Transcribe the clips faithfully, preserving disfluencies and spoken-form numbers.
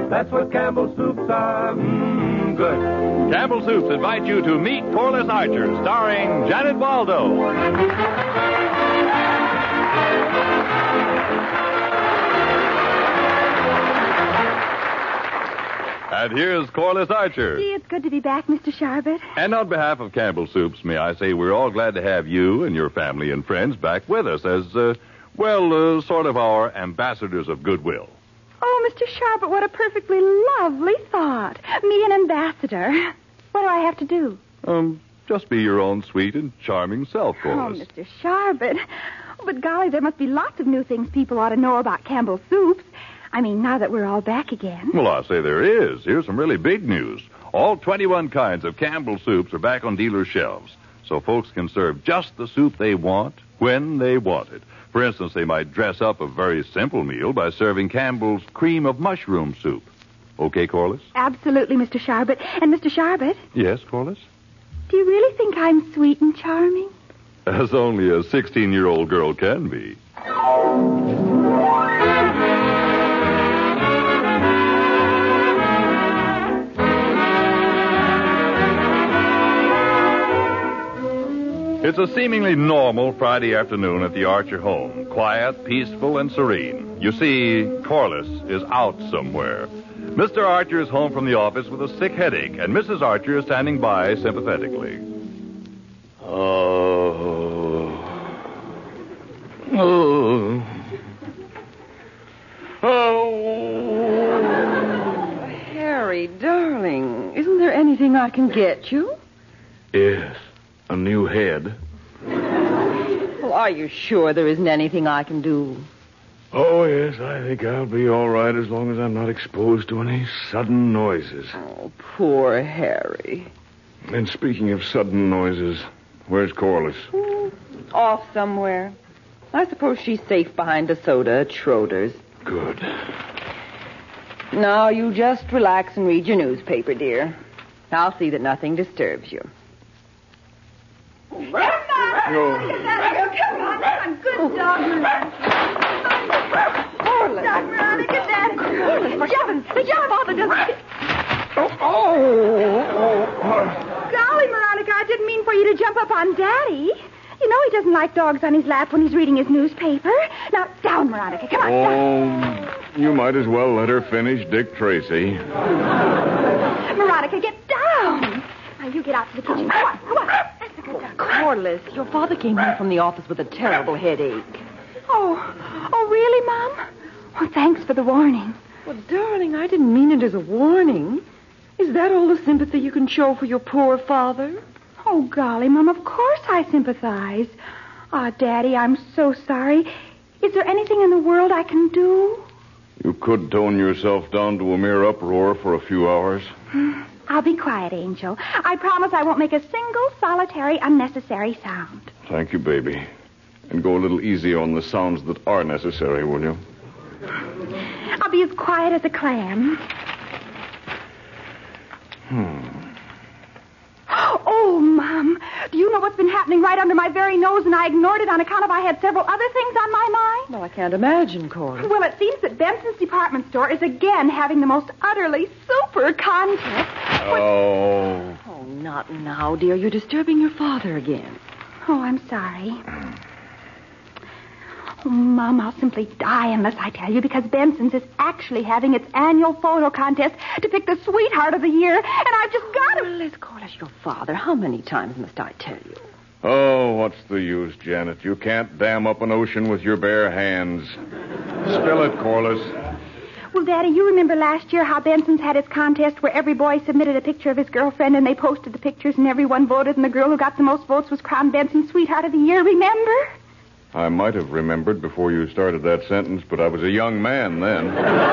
That's what Campbell Soups are. Mmm, good. Campbell Soups invite you to meet Corliss Archer, starring Janet Waldo. And here's Corliss Archer. Gee, it's good to be back, Mister Sharbert. And on behalf of Campbell Soups, may I say we're all glad to have you and your family and friends back with us as, uh, well, uh, sort of our ambassadors of goodwill. Oh, Mister Sharbert, what a perfectly lovely thought. Me an ambassador. What do I have to do? Um, just be your own sweet and charming self, Oh, Corliss. Mister Sharbert. But golly, there must be lots of new things people ought to know about Campbell Soups. I mean, now that we're all back again. Well, I say there is. Here's some really big news. All twenty-one kinds of Campbell Soups are back on dealer shelves, so folks can serve just the soup they want when they want it. For instance, they might dress up a very simple meal by serving Campbell's cream of mushroom soup. Okay, Corliss? Absolutely, Mister Sharbert. And Mister Sharbert, Yes, Corliss? do you really think I'm sweet and charming? As only a sixteen-year-old girl can be. It's a seemingly normal Friday afternoon at the Archer home. Quiet, peaceful, and serene. You see, Corliss is out somewhere. Mister Archer is home from the office with a sick headache, and Missus Archer is standing by sympathetically. Oh. Oh. Oh. Harry, darling, isn't there anything I can get you? Yes, a new head. Well, are you sure there isn't anything I can do? Oh, yes, I think I'll be all right as long as I'm not exposed to any sudden noises. Oh, poor Harry. And speaking of sudden noises, where's Corliss? Mm, off somewhere. I suppose she's safe behind a soda at Schroeder's. Good. Now, you just relax and read your newspaper, dear. I'll see that nothing disturbs you. Come on, come on. Good dog, Corliss. Dog, Veronica, Dad. For heaven's sake, your father doesn't... Oh, oh, oh. Golly, Veronica, I didn't mean for you to jump up on Daddy. You know he doesn't like dogs on his lap when he's reading his newspaper. Now, down, Veronica. Come on, down. Oh, you might as well let her finish Dick Tracy. Veronica, get down. Now, you get out to the kitchen. Come on, come on. That's a good dog. Corliss, your father came home from the office with a terrible headache. Oh, oh, really, Mom? Oh, thanks for the warning. Well, darling, I didn't mean it as a warning. Is that all the sympathy you can show for your poor father? Oh, golly, Mom, of course I sympathize. Ah, Daddy, I'm so sorry. Is there anything in the world I can do? You could tone yourself down to a mere uproar for a few hours. I'll be quiet, Angel. I promise I won't make a single solitary unnecessary sound. Thank you, baby. And go a little easy on the sounds that are necessary, will you? I'll be as quiet as a clam. Hmm. Oh, Mom, do you know what's been happening right under my very nose, and I ignored it on account of I had several other things on my mind? Well, I can't imagine, Corliss. Well, it seems that Benson's department store is again having the most utterly super contest. Oh. Oh, not now, dear. You're disturbing your father again. Oh, I'm sorry. Oh, Mom, I'll simply die unless I tell you, because Benson's is actually having its annual photo contest to pick the sweetheart of the year, and I've just got to... Corliss, Corliss, your father. How many times must I tell you? Oh, what's the use, Janet? You can't dam up an ocean with your bare hands. Spill it, Corliss. Well, Daddy, you remember last year how Benson's had its contest where every boy submitted a picture of his girlfriend and they posted the pictures and everyone voted and the girl who got the most votes was crowned Benson's sweetheart of the year, remember? I might have remembered before you started that sentence, but I was a young man then.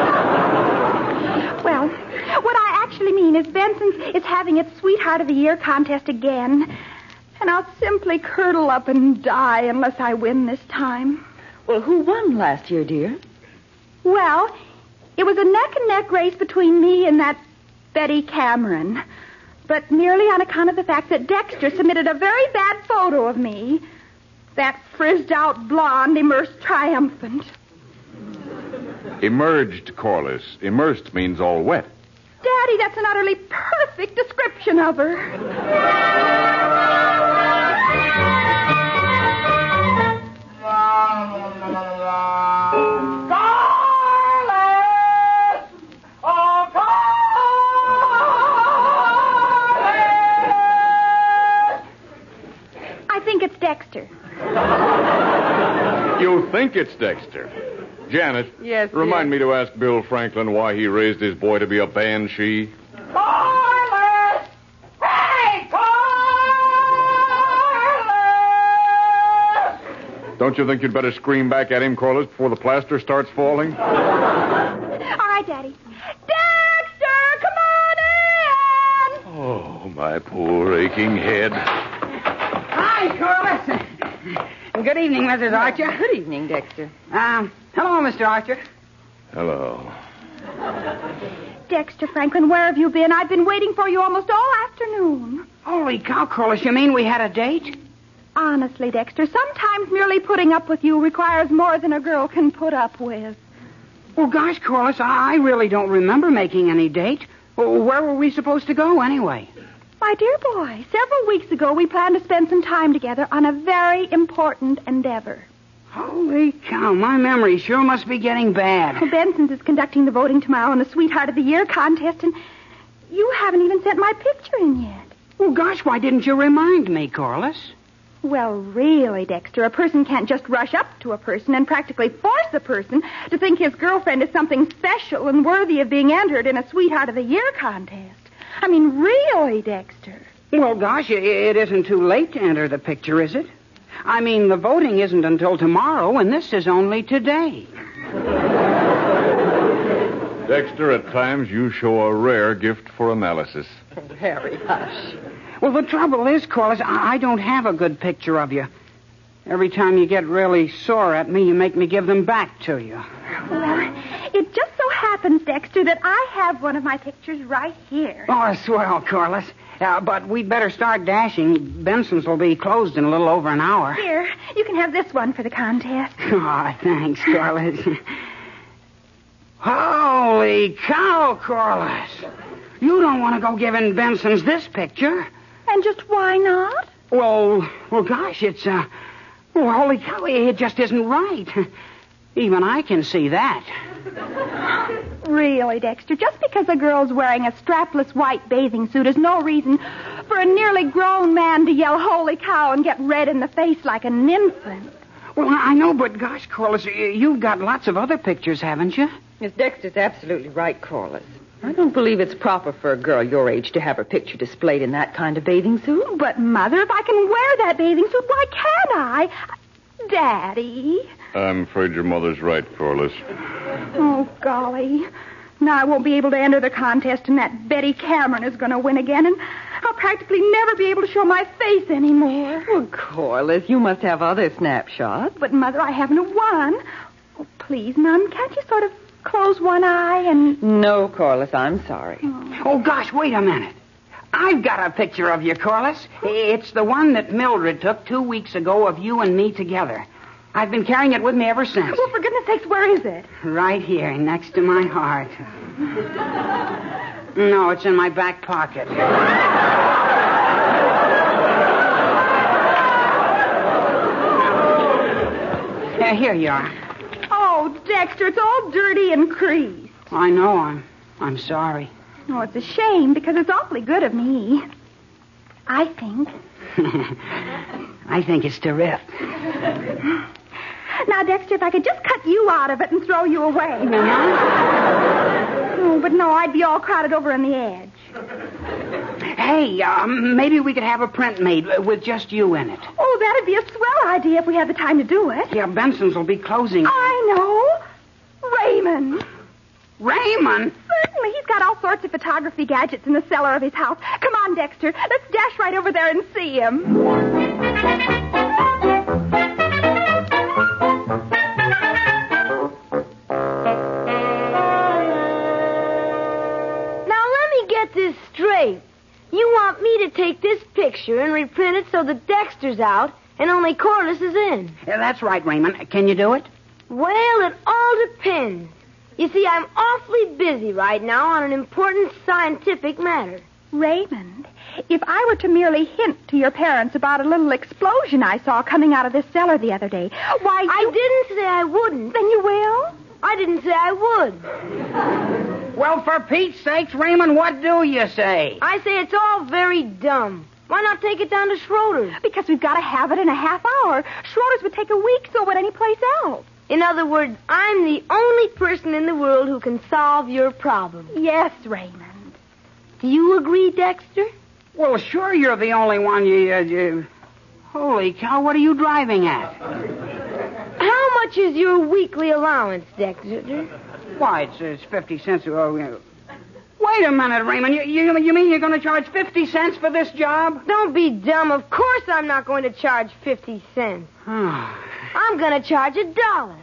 Well, what I actually mean is Benson's is having its sweetheart of the year contest again. And I'll simply curdle up and die unless I win this time. Well, who won last year, dear? Well, it was a neck-and-neck race between me and that Betty Cameron. But merely on account of the fact that Dexter submitted a very bad photo of me. That frizzed-out blonde, immersed triumphant. Emerged, Corliss. Immersed means all wet. Daddy, that's an utterly perfect description of her. Dexter. You think it's Dexter? Janet. Yes, Remind dear. me to ask Bill Franklin why he raised his boy to be a banshee. Corliss! Hey, Corliss! Don't you think you'd better scream back at him, Corliss, before the plaster starts falling? All right, Daddy. Dexter, come on in! Oh, my poor aching head. Hi, Corliss. Good evening, Missus Archer. Good evening, Dexter. Um, hello, Mister Archer. Hello. Dexter Franklin, where have you been? I've been waiting for you almost all afternoon. Holy cow, Corliss, you mean we had a date? Honestly, Dexter, sometimes merely putting up with you requires more than a girl can put up with. Well, gosh, Corliss, I I really don't remember making any date. Well, where were we supposed to go, anyway? My dear boy, several weeks ago we planned to spend some time together on a very important endeavor. Holy cow, my memory sure must be getting bad. Well, Benson's is conducting the voting tomorrow in the Sweetheart of the Year contest, and you haven't even sent my picture in yet. Well, gosh, why didn't you remind me, Corliss? Well, really, Dexter, a person can't just rush up to a person and practically force a person to think his girlfriend is something special and worthy of being entered in a Sweetheart of the Year contest. I mean, really, Dexter. Well, gosh, it isn't too late to enter the picture, is it? I mean, the voting isn't until tomorrow, and this is only today. Dexter, at times you show a rare gift for analysis. Harry, hush. Well, the trouble is, Corliss, I I don't have a good picture of you. Every time you get really sore at me, you make me give them back to you. Well, it just so happens, Dexter, that I have one of my pictures right here. Oh, swell, Corliss. Uh, but we'd better start dashing. Benson's will be closed in a little over an hour. Here, you can have this one for the contest. Oh, thanks, Corliss. Holy cow, Corliss. You don't want to go giving Benson's this picture. And just why not? Well, well, gosh, it's, uh... Well, holy cow, it just isn't right. Even I can see that. Really, Dexter, just because a girl's wearing a strapless white bathing suit is no reason for a nearly grown man to yell, holy cow, and get red in the face like an infant. Well, I know, but gosh, Corliss, you've got lots of other pictures, haven't you? Miss Dexter's absolutely right, Corliss. I don't believe it's proper for a girl your age to have her picture displayed in that kind of bathing suit. But, Mother, if I can wear that bathing suit, why can't I? Daddy. I'm afraid your mother's right, Corliss. Oh, golly. Now I won't be able to enter the contest, and that Betty Cameron is going to win again, and I'll practically never be able to show my face anymore. Well, Corliss, you must have other snapshots. But, Mother, I haven't one. Oh, please, Mom, can't you sort of close one eye and... No, Corliss, I'm sorry. Oh. Oh, gosh, wait a minute. I've got a picture of you, Corliss. It's the one that Mildred took two weeks ago of you and me together. I've been carrying it with me ever since. Well, for goodness sakes, where is it? Right here, next to my heart. No, it's in my back pocket. Uh, here you are. Oh, Dexter, it's all dirty and creased. I know. I'm, I'm sorry. Oh, it's a shame because it's awfully good of me. I think. I think it's terrific. Now, Dexter, if I could just cut you out of it and throw you away. Oh, but no, I'd be all crowded over on the edge. Hey, um, maybe we could have a print made with just you in it. Oh, that'd be a swell idea if we had the time to do it. Yeah, Benson's will be closing. I know. Raymond. Raymond? Certainly. He's got all sorts of photography gadgets in the cellar of his house. Come on, Dexter. Let's dash right over there and see him. Now, let me get this straight. You want me to take this picture and reprint it so that Dexter's out and only Corliss is in? Yeah, that's right, Raymond. Can you do it? Well, it all depends. You see, I'm awfully busy right now on an important scientific matter. Raymond, if I were to merely hint to your parents about a little explosion I saw coming out of this cellar the other day, why, you... I didn't say I wouldn't. Then you will? I didn't say I would. Well, for Pete's sakes, Raymond, what do you say? I say it's all very dumb. Why not take it down to Schroeder's? Because we've got to have it in a half hour. Schroeder's would take a week, so would any place else. In other words, I'm the only person in the world who can solve your problem. Yes, Raymond. Do you agree, Dexter? Well, sure you're the only one. You, uh, you... Holy cow, what are you driving at? How much is your weekly allowance, Dexter? Why, it's, it's fifty cents. Oh, you... Wait a minute, Raymond. You, you, you mean you're going to charge fifty cents for this job? Don't be dumb. Of course I'm not going to charge fifty cents. I'm going to charge a dollar.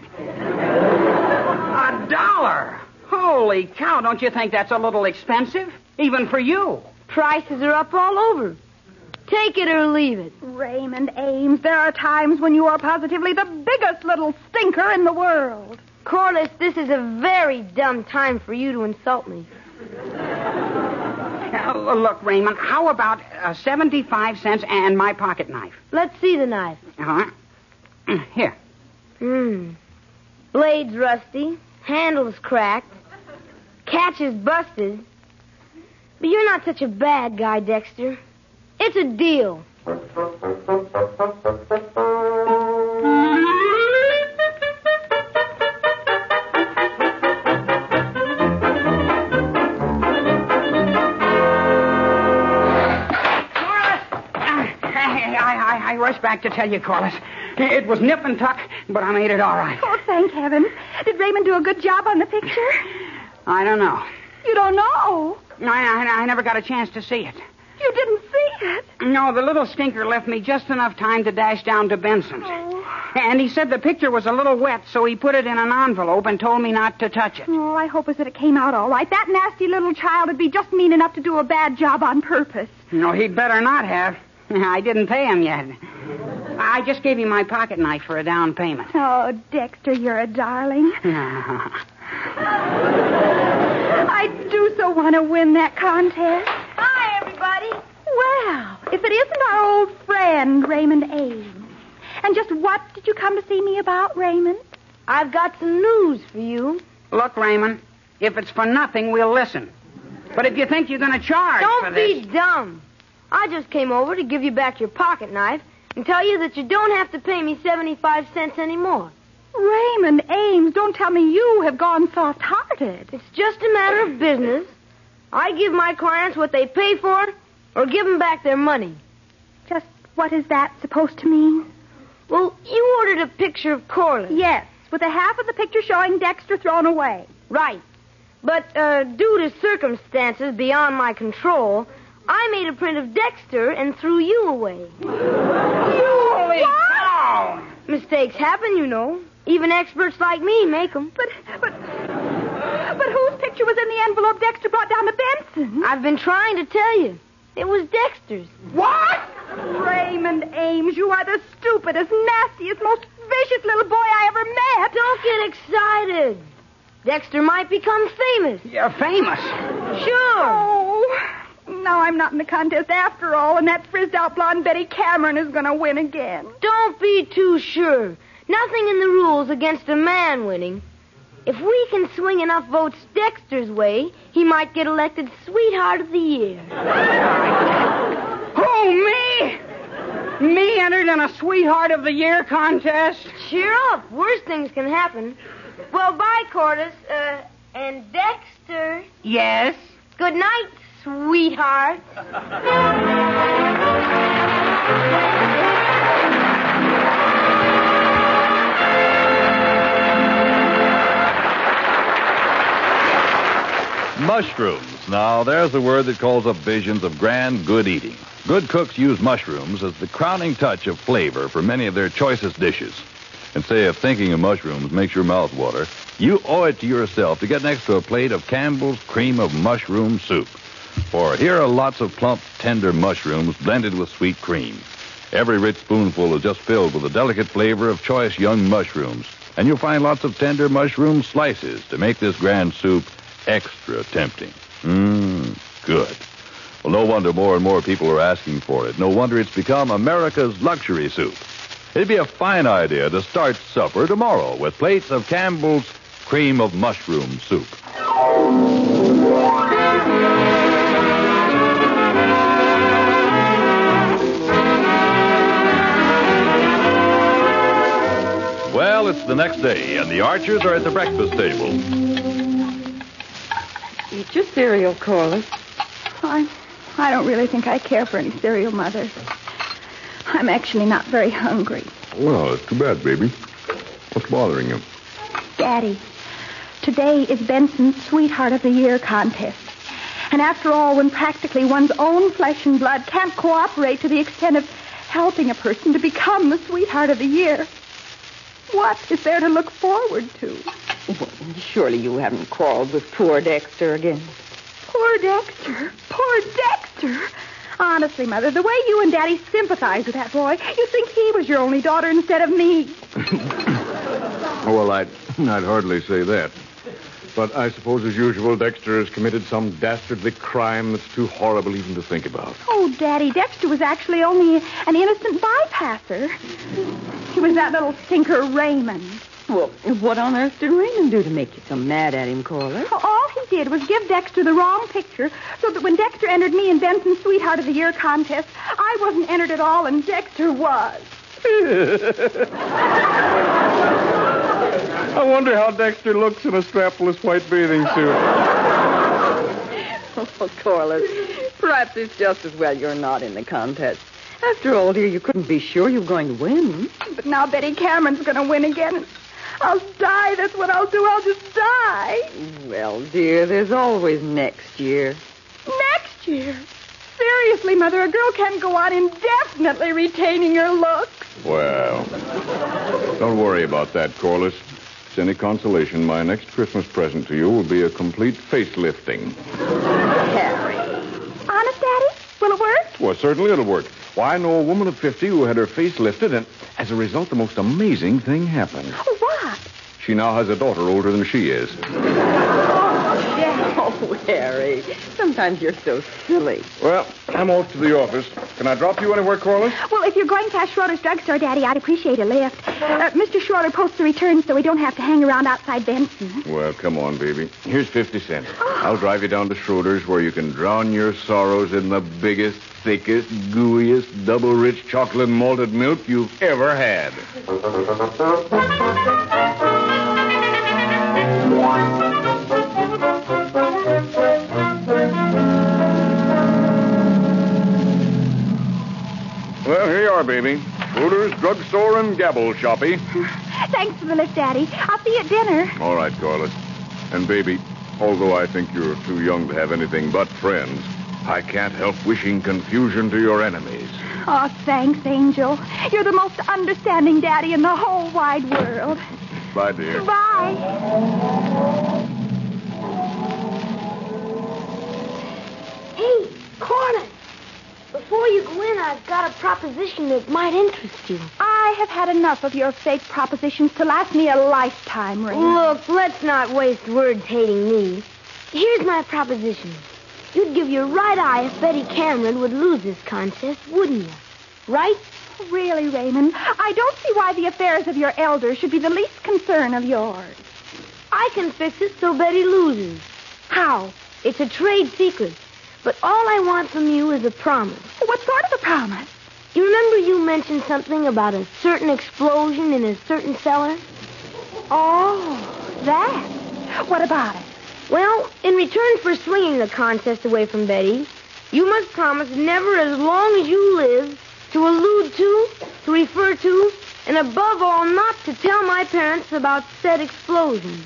A dollar? Holy cow, don't you think that's a little expensive? Even for you. Prices are up all over. Take it or leave it. Raymond Ames, there are times when you are positively the biggest little stinker in the world. Corliss, this is a very dumb time for you to insult me. Uh, look, Raymond, how about uh, seventy-five cents and my pocket knife? Let's see the knife. Uh-huh. Here. Hmm. Blade's rusty. Handle's cracked. Catch is busted. But you're not such a bad guy, Dexter. It's a deal. I rushed back to tell you, Corliss. It was nip and tuck, but I made it all right. Oh, thank heaven. Did Raymond do a good job on the picture? I don't know. You don't know? I, I, I never got a chance to see it. You didn't see it? No, the little stinker left me just enough time to dash down to Benson's. Oh. And he said the picture was a little wet, so he put it in an envelope and told me not to touch it. Oh, I hope that it came out all right. That nasty little child would be just mean enough to do a bad job on purpose. No, he'd better not have. I didn't pay him yet. I just gave him my pocket knife for a down payment. Oh, Dexter, you're a darling. I do so want to win that contest. Hi, everybody. Well, if it isn't our old friend, Raymond Ames. And just what did you come to see me about, Raymond? I've got some news for you. Look, Raymond, if it's for nothing, we'll listen. But if you think you're going to charge Don't for this... be dumb. I just came over to give you back your pocket knife and tell you that you don't have to pay me seventy-five cents anymore. Raymond Ames, don't tell me you have gone soft-hearted. It's just a matter of business. I give my clients what they pay for or give them back their money. Just what is that supposed to mean? Well, you ordered a picture of Corliss. Yes, with a half of the picture showing Dexter thrown away. Right. But uh, due to circumstances beyond my control, I made a print of Dexter and threw you away. Holy cow! Mistakes happen, you know. Even experts like me make them. But, but, but whose picture was in the envelope Dexter brought down to Benson? I've been trying to tell you. It was Dexter's. What? Raymond Ames, you are the stupidest, nastiest, most vicious little boy I ever met. Don't get excited. Dexter might become famous. You're famous? Sure. Oh, now I'm not in the contest after all, and that frizzed-out blonde Betty Cameron is going to win again. Don't be too sure. Nothing in the rules against a man winning. If we can swing enough votes Dexter's way, he might get elected Sweetheart of the Year. Oh, me? Me entered in a Sweetheart of the Year contest? Cheer up. Worse things can happen. Well, bye, Corliss. Uh, and Dexter. Yes? Good night, sweetheart. Mushrooms. Now, there's a word that calls up visions of grand, good eating. Good cooks use mushrooms as the crowning touch of flavor for many of their choicest dishes. And say if thinking of mushrooms makes your mouth water, you owe it to yourself to get next to a plate of Campbell's Cream of Mushroom Soup. For here are lots of plump, tender mushrooms blended with sweet cream. Every rich spoonful is just filled with the delicate flavor of choice young mushrooms. And you'll find lots of tender mushroom slices to make this grand soup extra tempting. Mmm, good. Well, no wonder more and more people are asking for it. No wonder it's become America's luxury soup. It'd be a fine idea to start supper tomorrow with plates of Campbell's cream of mushroom soup. Well, it's the next day, and the Archers are at the breakfast table. Eat your cereal, Corliss. I, I don't really think I care for any cereal, Mother. I'm actually not very hungry. Well, it's too bad, baby. What's bothering you? Daddy, today is Benson's Sweetheart of the Year contest. And after all, when practically one's own flesh and blood can't cooperate to the extent of helping a person to become the Sweetheart of the Year, what is there to look forward to? Well, surely you haven't quarreled with poor Dexter again. Poor Dexter. Poor Dexter. Honestly, Mother, the way you and Daddy sympathize with that boy, you think he was your only daughter instead of me. Well, I'd, I'd hardly say that. But I suppose, as usual, Dexter has committed some dastardly crime that's too horrible even to think about. Oh, Daddy, Dexter was actually only an innocent bypasser. He was that little stinker, Raymond. Well, what on earth did Raymond do to make you so mad at him, Corliss? All he did was give Dexter the wrong picture so that when Dexter entered me in Benson's Sweetheart of the Year contest, I wasn't entered at all and Dexter was. I wonder how Dexter looks in a strapless white bathing suit. Oh, Corliss, perhaps it's just as well you're not in the contest. After all, dear, you couldn't be sure you were going to win. But now Betty Cameron's going to win again. I'll die. That's what I'll do. I'll just die. Well, dear, there's always next year. Next year? Seriously, Mother, a girl can't go on indefinitely retaining her looks. Well, don't worry about that, Corliss. If it's any consolation, my next Christmas present to you will be a complete facelifting. Harry. Honest, Daddy? Will it work? Well, certainly it'll work. Why, I know a woman of fifty who had her face lifted, and as a result, the most amazing thing happened. Oh, what? She now has a daughter older than she is. Oh, Harry, sometimes you're so silly. Well, I'm off to the office. Can I drop you anywhere, Corliss? Well, if you're going past Schroeder's drugstore, Daddy, I'd appreciate a lift. Uh, Mister Schroeder posts the returns so we don't have to hang around outside Benson. Well, come on, baby. Here's fifty cents. I'll drive you down to Schroeder's where you can drown your sorrows in the biggest, thickest, gooeyest, double-rich chocolate malted milk you've ever had. Well, here you are, baby. Schroeder's drugstore and gabble shoppy. Thanks for the lift, Daddy. I'll see you at dinner. All right, Corliss. And, baby, although I think you're too young to have anything but friends, I can't help wishing confusion to your enemies. Oh, thanks, Angel. You're the most understanding daddy in the whole wide world. Bye, dear. Bye. Hey, Corliss. Before you go in, I've got a proposition that might interest you. I have had enough of your fake propositions to last me a lifetime, Raymond. Look, let's not waste words hating me. Here's my proposition. You'd give your right eye if Betty Cameron would lose this contest, wouldn't you? Right? Really, Raymond, I don't see why the affairs of your elders should be the least concern of yours. I can fix it so Betty loses. How? It's a trade secret. But all I want from you is a promise. What sort of a promise? You remember you mentioned something about a certain explosion in a certain cellar? Oh, that. What about it? Well, in return for swinging the contest away from Betty, you must promise never as long as you live to allude to, to refer to, and above all, not to tell my parents about said explosion.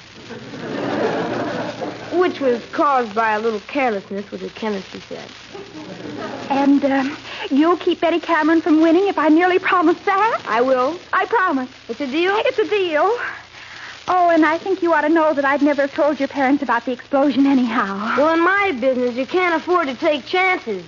Which was caused by a little carelessness with the chemistry said. And um, you'll keep Betty Cameron from winning if I merely promise that? I will. I promise. It's a deal? It's a deal. Oh, and I think you ought to know that I'd never have told your parents about the explosion anyhow. Well, in my business, you can't afford to take chances.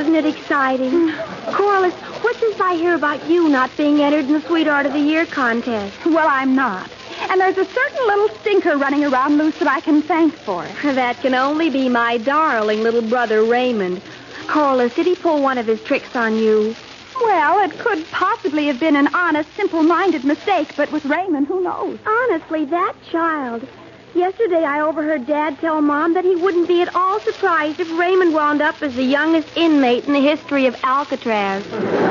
isn't it exciting? Corliss, what's this I hear about you not being entered in the Sweetheart of the Year contest? Well, I'm not. And there's a certain little stinker running around loose that I can thank for it. That can only be my darling little brother Raymond. Corliss, did he pull one of his tricks on you? Well, it could possibly have been an honest, simple-minded mistake, but with Raymond, who knows? Honestly, that child. Yesterday I overheard Dad tell Mom that he wouldn't be at all surprised if Raymond wound up as the youngest inmate in the history of Alcatraz.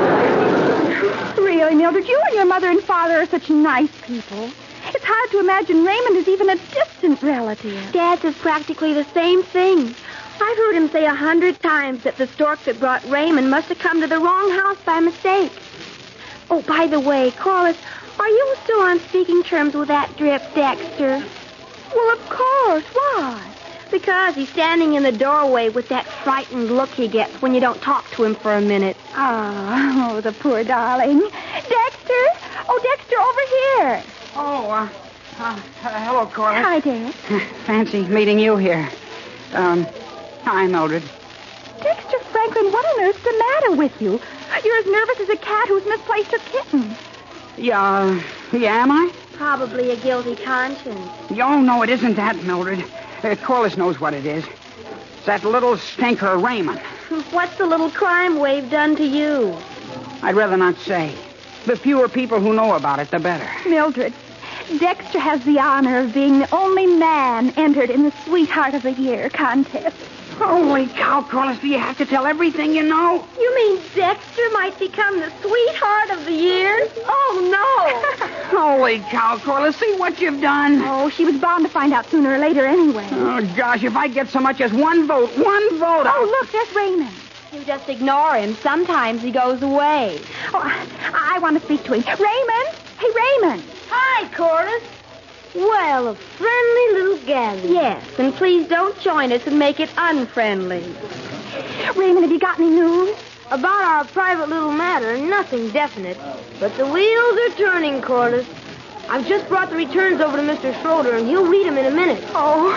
Really, Mildred, you and your mother and father are such nice people. It's hard to imagine Raymond is even a distant relative. Dad says practically the same thing. I've heard him say a hundred times that the stork that brought Raymond must have come to the wrong house by mistake. Oh, by the way, Corliss, are you still on speaking terms with that drip, Dexter? Well, of course. Why? Because he's standing in the doorway with that frightened look he gets when you don't talk to him for a minute. Ah, oh, the poor darling. Dexter! Oh, Dexter, over here. Oh, uh, uh, uh hello, Corliss. Hi, Dad. Fancy meeting you here. Um, hi, Mildred. Dexter Franklin, what on earth's the matter with you? You're as nervous as a cat who's misplaced her kitten. Yeah, yeah, am I? Probably a guilty conscience. Oh, no, it isn't that, Mildred. Uh, Corliss knows what it is. It's that little stinker, Raymond. What's the little crime wave done to you? I'd rather not say. The fewer people who know about it, the better. Mildred, Dexter has the honor of being the only man entered in the Sweetheart of the Year contest. Holy cow, Corliss, do you have to tell everything you know? You mean Dexter might become the Sweetheart of the Year? Oh, no. Holy cow, Corliss, see what you've done. Oh, she was bound to find out sooner or later anyway. Oh, gosh, if I get so much as one vote, one vote, I'll... Oh, look, there's Raymond. You just ignore him. Sometimes he goes away. Oh, I, I want to speak to him. Raymond! Hey, Raymond! Hi, Corliss. Well, a friendly little gathering. Yes, and please don't join us and make it unfriendly. Raymond, have you got any news? About our private little matter, nothing definite. But the wheels are turning, Corliss. I've just brought the returns over to Mister Schroeder, and he'll read them in a minute. Oh.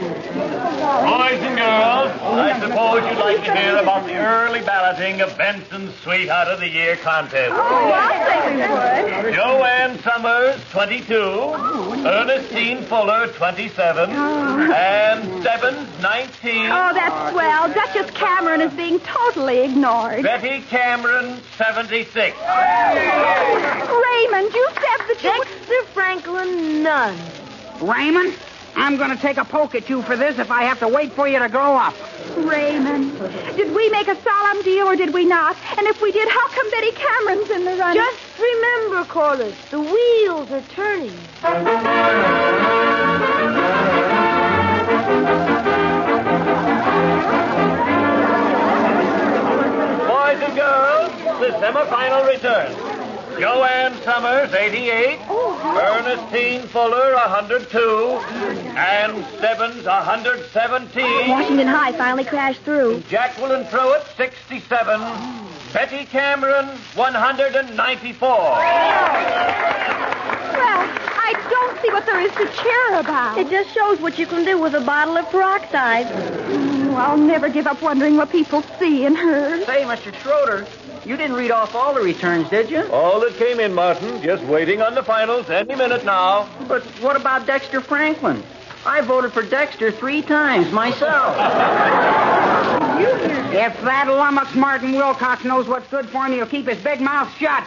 Boys and girls, I suppose you'd like to hear about the early balloting of Benson's Sweetheart of the Year contest. Oh, I think we would. Joanne Summers, twenty-two. Ernestine Fuller, twenty-seven. And Stebbins, nineteen. Oh, that's swell. Duchess Cameron is being totally ignored. Betty Cameron, seventy-six. Raymond, you said that you... Dexter Franklin, none. Raymond, I'm going to take a poke at you for this if I have to wait for you to grow up. Raymond, did we make a solemn deal or did we not? And if we did, how come Betty Cameron's in the running? Just remember, Corliss, the wheels are turning. Boys and girls, the semifinal return. Joanne Summers, eighty-eight. Ernestine Fuller, one hundred two. And Stebbins, one hundred seventeen. Washington High finally crashed through. Jacqueline Pruitt, sixty-seven. Betty Cameron, one hundred ninety-four. Well, I don't see what there is to cheer about. It just shows what you can do with a bottle of peroxide. Mm, I'll never give up wondering what people see in her. Say, Mister Schroeder, you didn't read off all the returns, did you? All that came in, Martin. Just waiting on the finals any minute now. But what about Dexter Franklin? I voted for Dexter three times myself. If that lummox Martin Wilcox knows what's good for him, he'll keep his big mouth shut.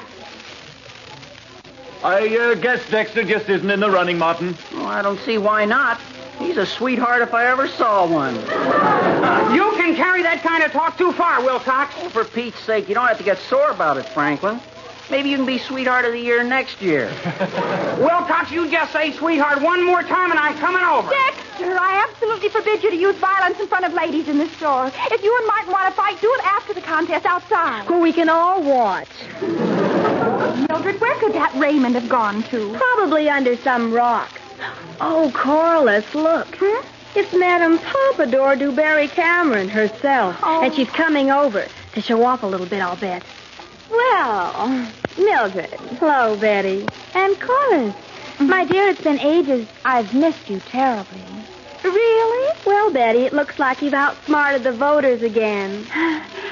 I uh, guess Dexter just isn't in the running, Martin. Oh, I don't see why not. He's a sweetheart if I ever saw one. You can carry that kind of talk too far, Wilcox. Oh, for Pete's sake, you don't have to get sore about it, Franklin. Maybe you can be Sweetheart of the Year next year. Wilcox, you just say sweetheart one more time and I'm coming over. Dexter, I absolutely forbid you to use violence in front of ladies in this store. If you and Martin want to fight, do it after the contest outside. Who we can all watch. Mildred, where could that Raymond have gone to? Probably under some rocks. Oh, Corliss, look. Huh? It's Madame Pompadour Dewberry Cameron herself. Oh. And she's coming over to show off a little bit, I'll bet. Well, Mildred. Hello, Betty. And Corliss. Mm-hmm. My dear, it's been ages. I've missed you terribly. Really? Well, Betty, it looks like you've outsmarted the voters again.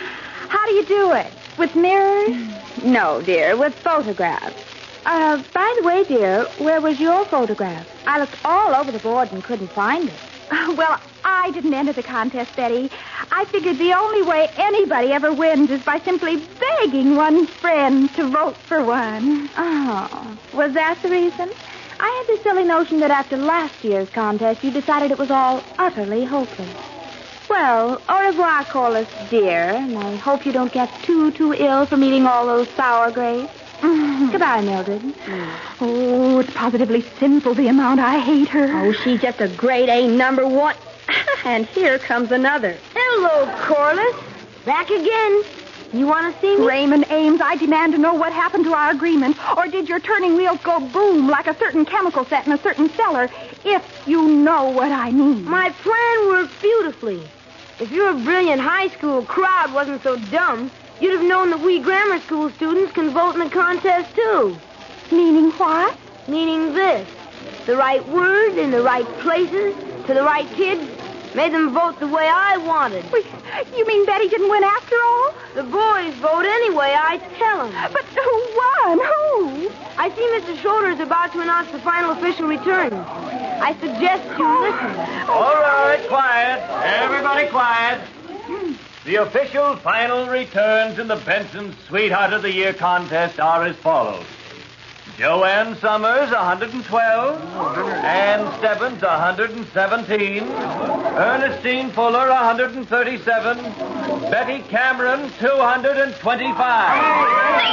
How do you do it? With mirrors? No, dear, with photographs. Uh, by the way, dear, where was your photograph? I looked all over the board and couldn't find it. Well, I didn't enter the contest, Betty. I figured the only way anybody ever wins is by simply begging one's friends to vote for one. Oh, was that the reason? I had the silly notion that after last year's contest, you decided it was all utterly hopeless. Well, au revoir, Corliss, dear, and I hope you don't get too, too ill from eating all those sour grapes. Mm-hmm. Goodbye, Mildred. Mm. Oh, it's positively sinful the amount I hate her. Oh, she's just a grade A number one. And here comes another. Hello, Corliss. Back again. You want to see me? Raymond Ames, I demand to know what happened to our agreement. Or did your turning wheels go boom like a certain chemical set in a certain cellar? If you know what I mean. My plan worked beautifully. If your brilliant high school crowd wasn't so dumb, you'd have known that we grammar school students can vote in the contest, too. Meaning what? Meaning this. The right words in the right places to the right kids made them vote the way I wanted. Wait, you mean Betty didn't win after all? The boys vote anyway, I tell them. But who won? Who? I see Mister Schroeder is about to announce the final official returns. I suggest you listen. All right, quiet. Everybody quiet. The official final returns in the Benson Sweetheart of the Year contest are as follows. Joanne Summers, one hundred twelve. Ann Stebbins, one hundred seventeen. Ernestine Fuller, one hundred thirty-seven. Betty Cameron, two hundred twenty-five.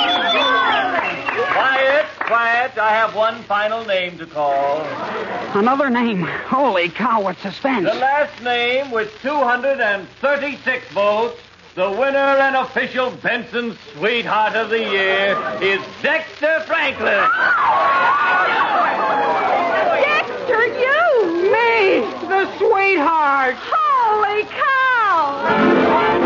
Quiet, quiet. I have one final name to call. Another name. Holy cow, what suspense. The last name with two hundred thirty-six votes, the winner and official Benson Sweetheart of the Year is Dexter Franklin. Dexter, you! Me, the sweetheart. Holy cow!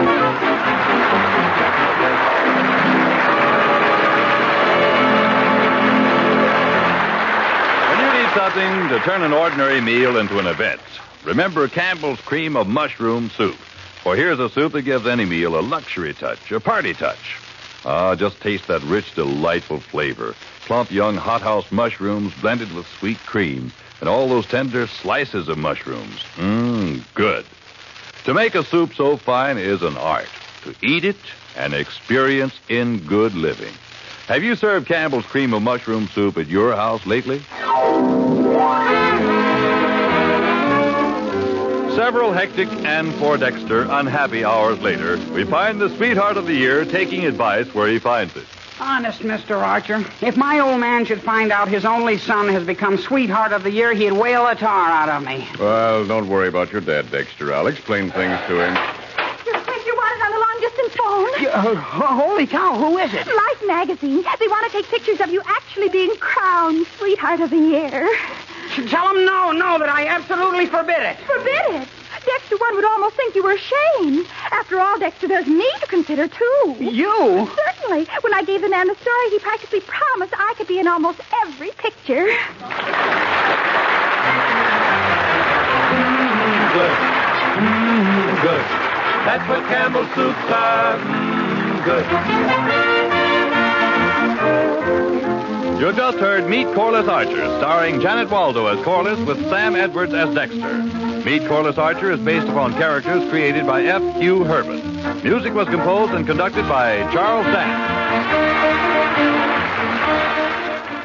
Something to turn an ordinary meal into an event. Remember Campbell's Cream of Mushroom Soup. For here's a soup that gives any meal a luxury touch, a party touch. Ah, just taste that rich, delightful flavor. Plump young hothouse mushrooms blended with sweet cream and all those tender slices of mushrooms. Mmm, good. To make a soup so fine is an art. To eat it, an experience in good living. Have you served Campbell's Cream of Mushroom Soup at your house lately? Several hectic and, for Dexter, unhappy hours later, we find the Sweetheart of the Year taking advice where he finds it. Honest, Mister Archer, if my old man should find out his only son has become Sweetheart of the Year, he'd wail the tar out of me. Well, don't worry about your dad, Dexter. I'll explain things to him. You want it on the long-distance phone? Uh, holy cow, who is it? Life magazine. They want to take pictures of you actually being crowned Sweetheart of the Year. Tell them no, no, that I absolutely forbid it. Forbid it? Dexter, one would almost think you were ashamed. After all, Dexter, there's me to consider, too. You? Certainly. When I gave the man the story, he practically promised I could be in almost every picture. Good. Mm, good. That's what Campbell soups are. Mm, good. You just heard Meet Corliss Archer, starring Janet Waldo as Corliss with Sam Edwards as Dexter. Meet Corliss Archer is based upon characters created by F. Hugh Herbert. Music was composed and conducted by Charles Dance.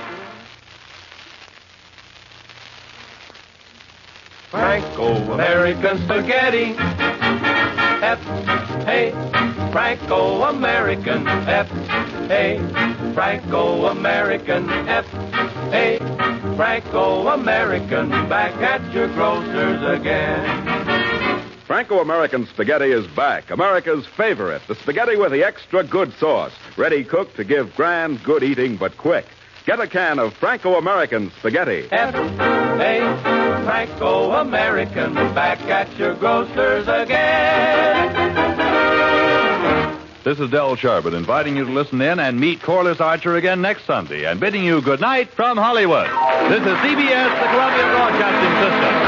Franco-American spaghetti. F. Hey, Franco-American. F. Hey, Franco-American. F. Hey, Franco-American. Back at your grocer's again. Franco-American spaghetti is back. America's favorite. The spaghetti with the extra good sauce. Ready cooked to give grand, good eating, but quick. Get a can of Franco-American spaghetti. F. Hey, Franco-American. Back at your grocer's again. This is Del Sharbutt inviting you to listen in and meet Corliss Archer again next Sunday and bidding you good night from Hollywood. This is C B S, the Columbia Broadcasting System.